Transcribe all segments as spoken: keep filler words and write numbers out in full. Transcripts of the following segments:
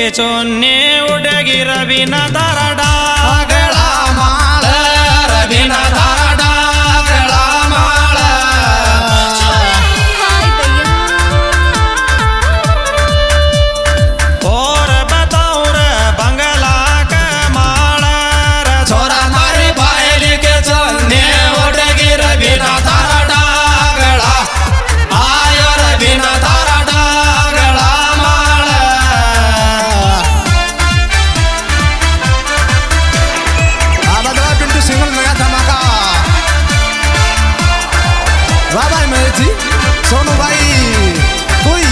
चोन्ने उडगी रवीना दारा डागळा माळ रवीना दारा डागळा माळ और बताऊं रे बंगला का माळ छोरा मारी बायली के चोन्ने उडगी रवीना दारा डागळा आयो रवीना दारा डागळा माळ सिंगल नया धमाका वाह भाई महेश जी सोनू भाई कोई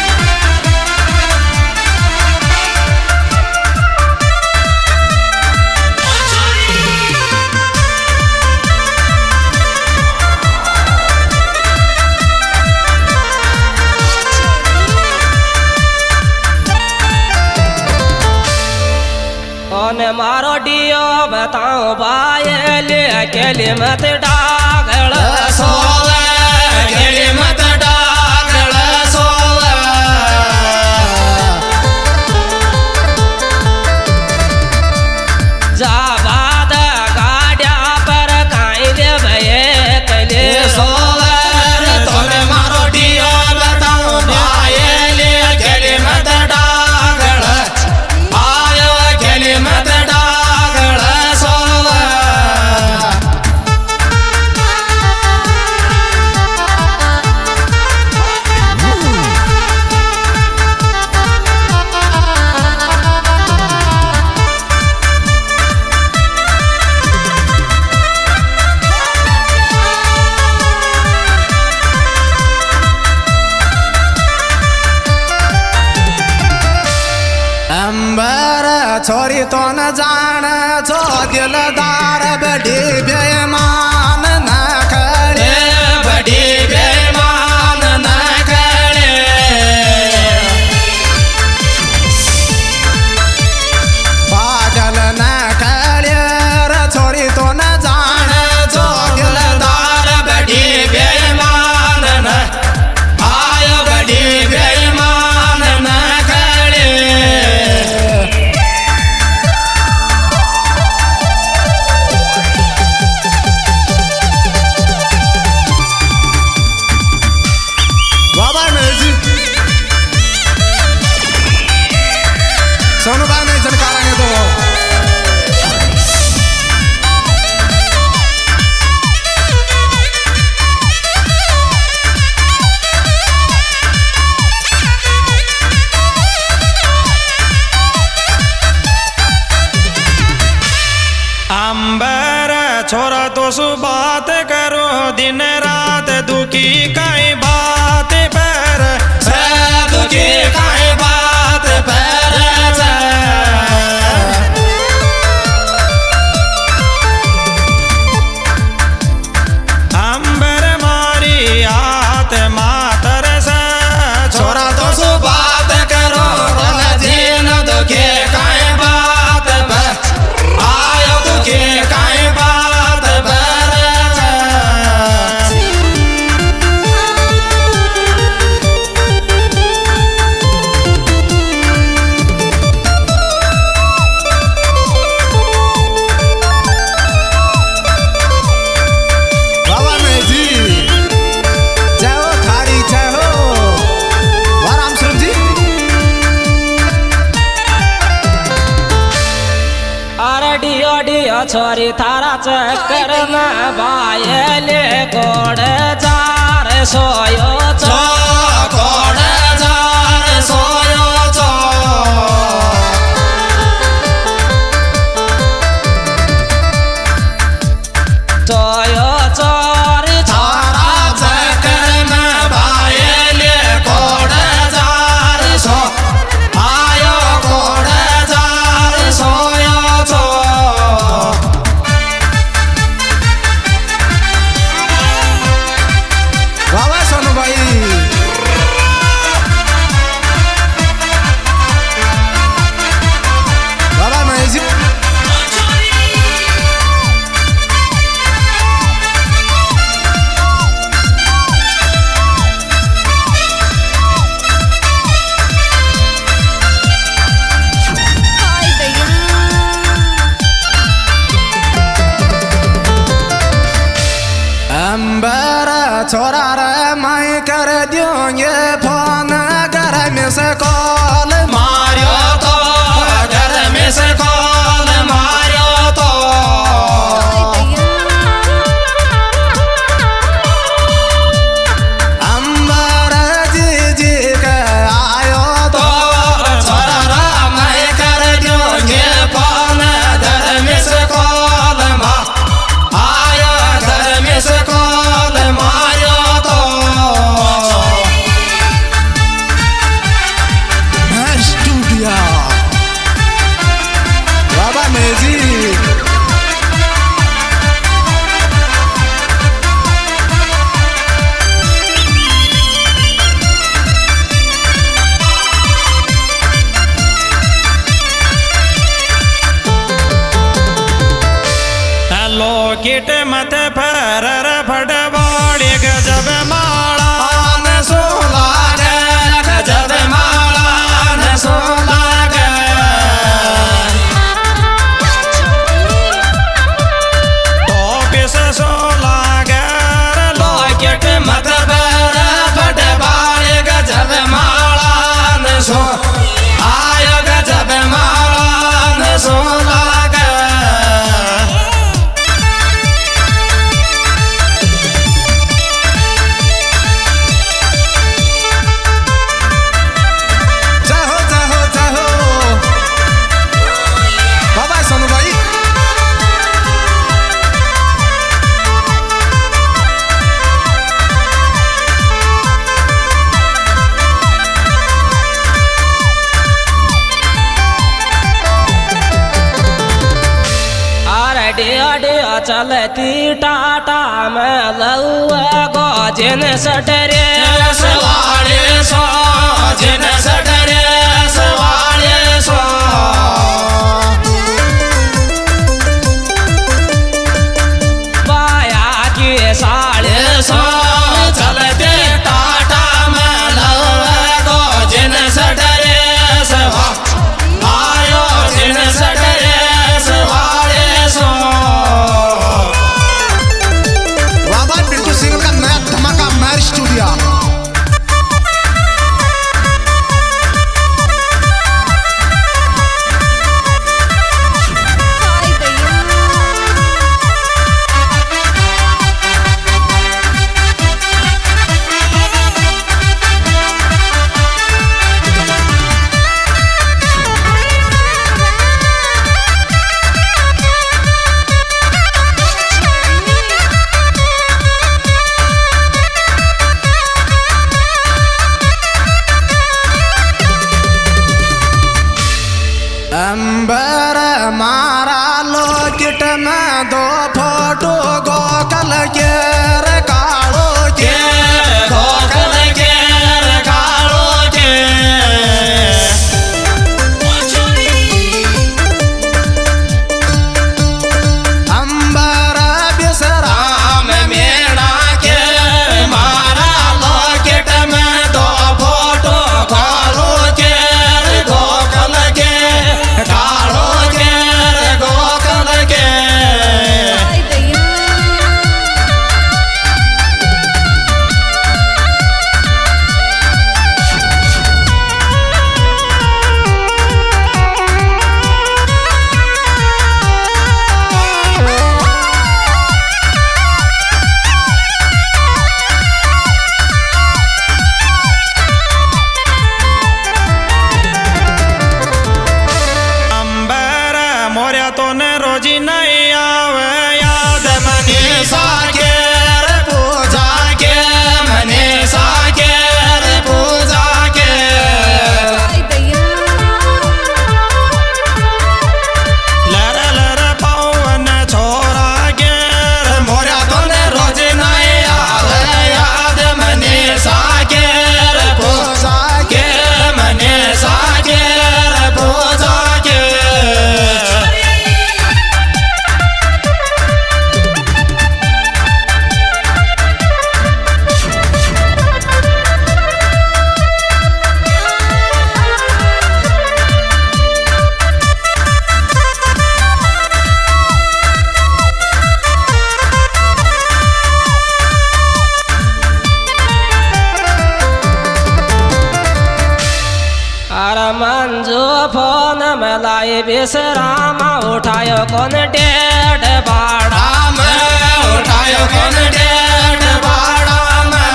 ओने मारो डियो बताऊं बायले अकेले मत डागल सोवे अकेले मत डागल सोवे जा बाद गाड्या पर काई ले भये कले सोवे तोने मारो डियो बताऊं बायले अकेले मत डागल आयो अकेले मत डागल सोवे अंबर छोरी तो न जान छो दिलदार बड़ी बेईमान न करे बड़ी बेईमान न करे पागल न करे रे छोरी तो न जान छो दिलदार बड़ी बेईमान न आयो बड़ी बेईमान न करे वाह भाई महेश जी सोनू भाई ने जनकारेंगे तो अंबर छोरा तो सु बात करो दिन रात दुखी काई बात पर से दुखी काई बात पर से अंबर मारी आत मातर से छोरा तो सु बात करो दिन दुखी काई बात पर आयो दुखी काई बात पर वाह भाई महेश जी जय हो थारी जय हो वाह राम स्वरूप जी अरे डियो डियो छोरी थारा चक्कर में बायले गोड़ जार सोयो छो कोड़ जार सोयो छो सोयो चोर थारा चक्कर में बायले कोड़ जार सो आयो कोड़ जार सोयो छो वाह वाह सोनू भाई वाह वाह महेश जी छोरा रे मैं कर दूंगे फोन घर में से कॉल मारियो तो घर में से कॉल मारियो तो अंबर जी जी के आयो तो छोरा रे मैं कर दूंगे फोन घर में से कॉल मा आयो घर में से कॉल मारियो तो स्टूडियो बाबा मैजिक लोकिट मत फर फटवाड़ी गजब माला न सोला गजब माला न सोला टोपी से सोला लोकिट मत फर फटवाड़ी गजब माला न सो आयो गजब माला न सोला डिया डिया चलती टाटा में लौआ गोजिन सटरे सवारे सो जिन सटरे सवारे सो बाया की साड़े सो चलते टाटा में लौआ गोजिन सटरे सवा आयो जिन सटरे सवारे सो बाबा बिल्कुल सिंगल का नया धमाका मैरिज स्टूडियो मलाई विश्राम उठायो कौन डेढ़ बाड़ा में उठायो कौन डेढ़ बाड़ा में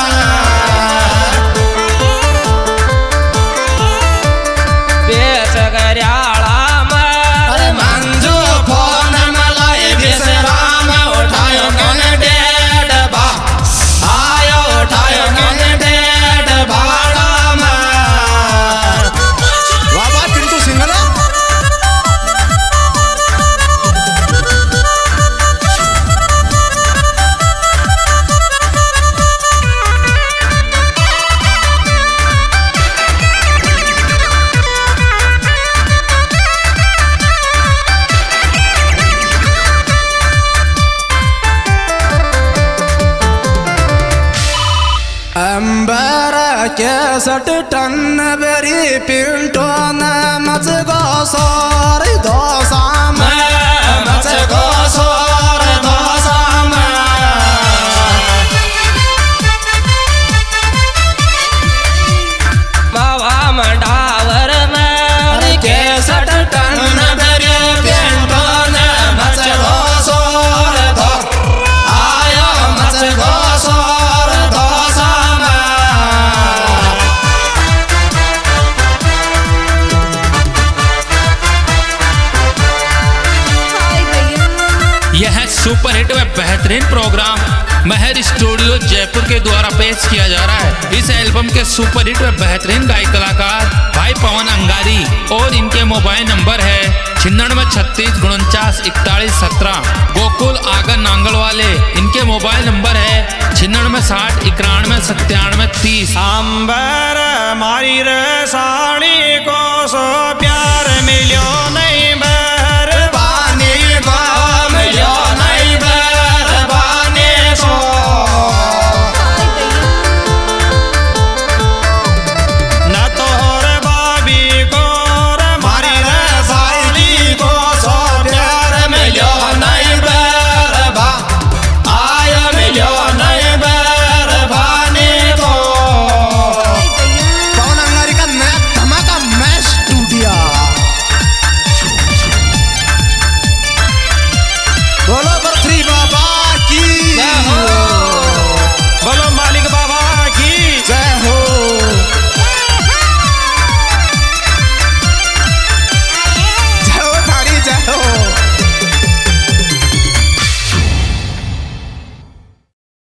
बेच गरियाला में अरे मंजू फोन मलाई विश्राम उठायो कौन डेढ़ बा आयो उठायो कौन डेढ़ बाड़ा में वाह वाह चिंटू सिंगला अंबर के सट टन बेरी पिंटो न मच गो सोर दोसा में मच गो सोर दोसा में बाबा मंडावर में के सट टन बेरी पिंटो न मच गो सोर दो आयो मच गो सोर दोसा यह सुपरहिट व बेहतरीन प्रोग्राम महर स्टूडियो जयपुर के द्वारा पेश किया जा रहा है। इस एल्बम के सुपरहिट व बेहतरीन गायक कलाकार भाई पवन अंगारी और इनके मोबाइल नंबर है छिन्नवे छत्तीस उनचास इकतालीस सत्रह। गोकुल आगर नांगल वाले इनके मोबाइल नंबर है छिन्नवे साठ इक्यानवे सत्तानवे तीस। अंबर मारी रे साड़ी को सो